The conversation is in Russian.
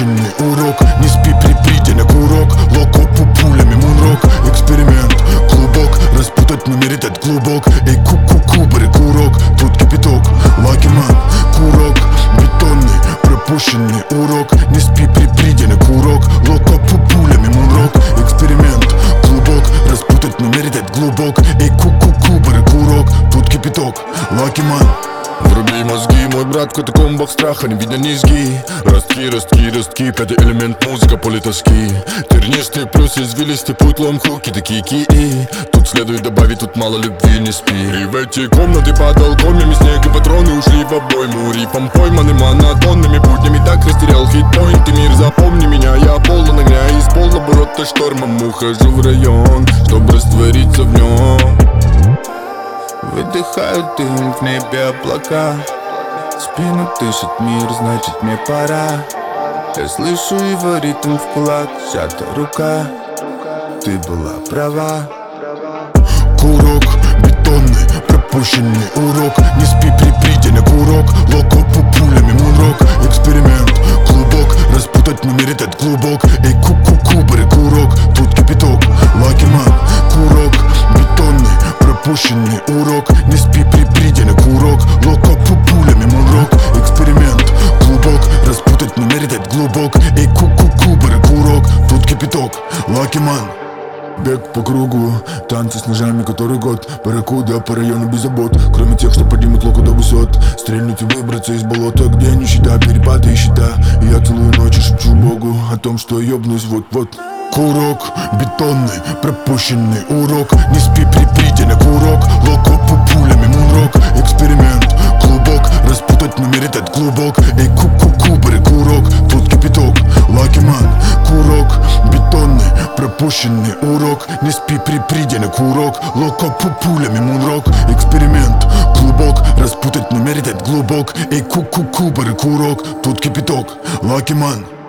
Пропущенный урок, не спи, припри на курок. Локо по пулями, мунрок, эксперимент. Клубок, распутать номер этот клубок. Эй, ку-ку-ку, бери курок. Тут кипяток, лакиман, курок. Бетонный, пропущенный урок, не спи, припри на курок. Локо по пулями, мунрок, эксперимент. Клубок, распутать номер этот глубок. Эй, ку-ку-ку, бери курок. Тут кипяток, лакиман. Вруби мозги, мой брат, в катакомбах страха не видно низги. Ростки, ростки, ростки, пятый элемент, музыка, поле тоски. Тернистый плюс извилистый путь, лом, хуки, такие кии. Тут следует добавить, тут мало любви, не спи. И в эти комнаты под балконами снег и патроны ушли в обойму. Рифом пойманы монотонными буднями, так растерял хитпоинты. Мир, запомни меня, я полон огня, из полоборота штормом ухожу в район, чтобы раствориться в нем. Выдыхают дым в небе облака. Спину дышит мир, значит мне пора. Я слышу его ритм в кулак, сжата рука. Ты была права. Курок, бетонный, пропущенный урок. Не спи, припри на курок. Локо по пулями, мунрок, эксперимент. Клубок, распутать номер этот клубок. Эй, ку-ку-ку, бери курок. Тут кипяток, лакиман, курок. Бетонный, пропущенный урок. Не спи, припри на курок. Локо по пулями, мунрок, эксперимент. Клубок, распутать номер этот глубок. Эй, ку-ку-ку, бери курок. Тут кипяток, лакиман. Бег по кругу, танцы с ножами, который год. Паракуда по району без забот, кроме тех, что поднимут локу до высот. Стрельнуть и выбраться из болота, где нищета, перепады и счета. И я целую ночь и шепчу Богу о том, что ёбнусь вот-вот. Курок, бетонный, пропущенный урок. Не спи, припри на курок. Локо по пулями, мунрок, эксперимент. Клубок, распутать номер этот клубок. Эй, ку-ку-ку, бери курок. Тут кипяток, лакиман, курок. Бетонный, пропущенный урок. Не спи, припри на курок. Локо по пулями, мунрок, эксперимент. Клубок, распутать номер этот глубок. Эй, ку-ку-ку, бери курок. Тут кипяток, лакиман.